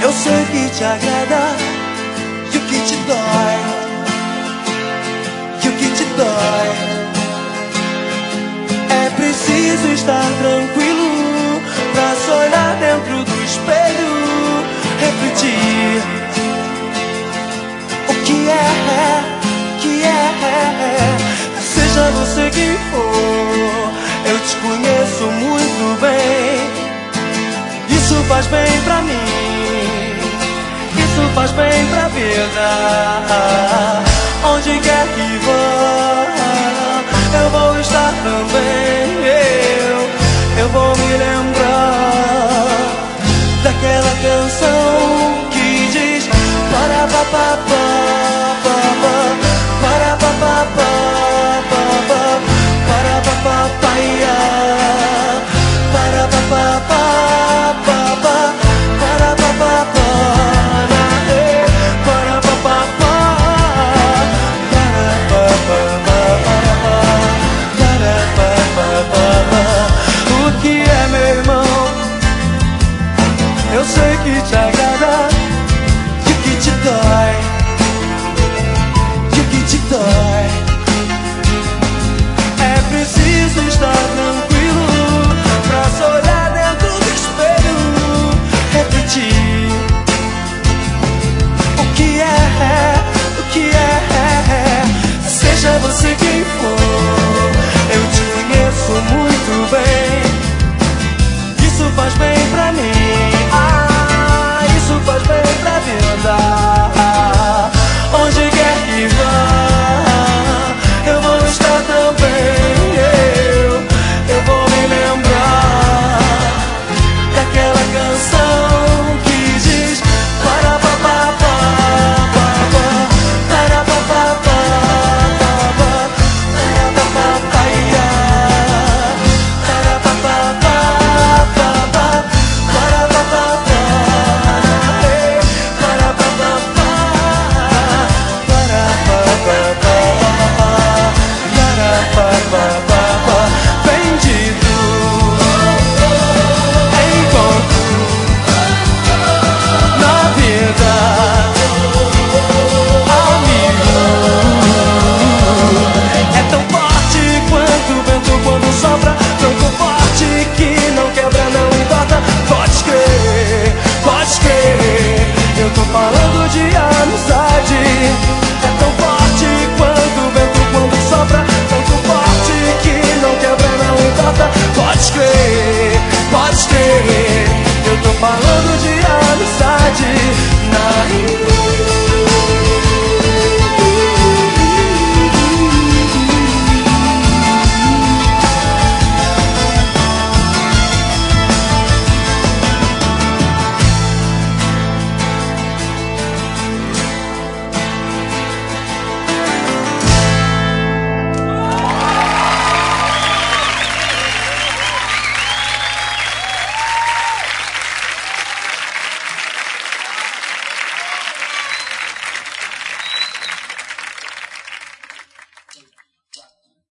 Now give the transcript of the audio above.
Eu sei que te agrada e o que te dói, e o que te dói. É preciso estar tranquilo pra se olhar dentro do espelho, refletir o que é. Seja você quem for, eu te conheço muito bem. Isso faz bem pra mim, isso faz bem pra vida. Onde quer que vá, eu vou estar também. Eu vou me lembrar daquela canção que diz para papapá, para papapá, para papapá, para papapá. O que é, meu irmão? Eu sei que te agrada e o que te dói, e o que te dói. É preciso estar tranquilo pra se olhar dentro do espelho, repetir o que é. Seja você quem for,